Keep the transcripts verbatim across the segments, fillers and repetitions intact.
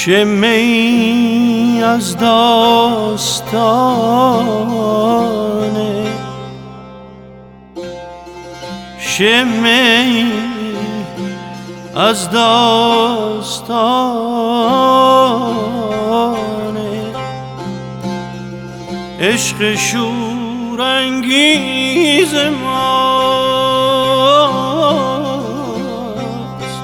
شمعی از داستانه، شمعی از داستانه، عشق شورانگیز ماست.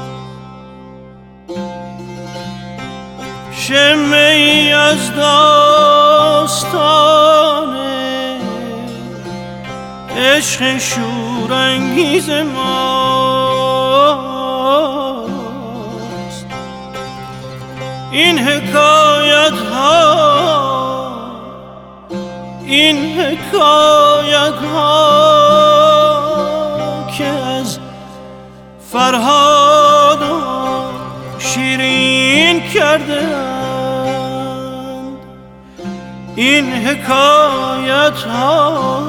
شمعی از داستانه، عشق شورانگیز ماست. این حکایت ها، این حکایت ها که از فرهاد و شیرین کردند، این حکایت ها،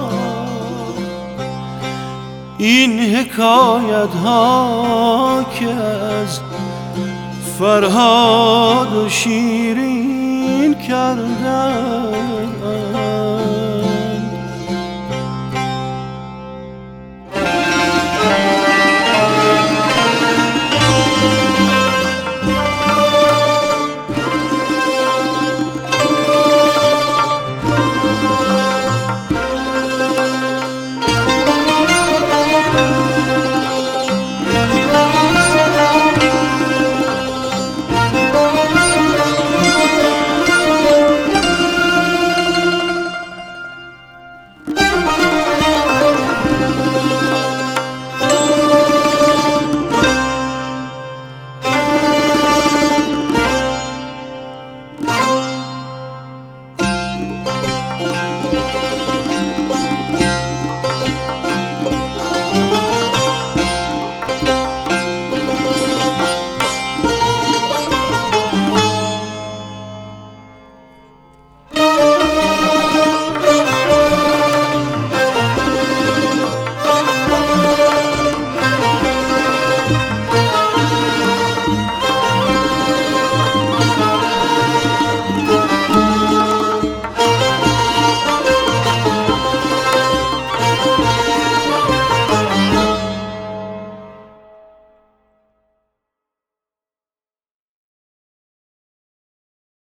این حکایت ها که از فرهاد و شیرین کردند.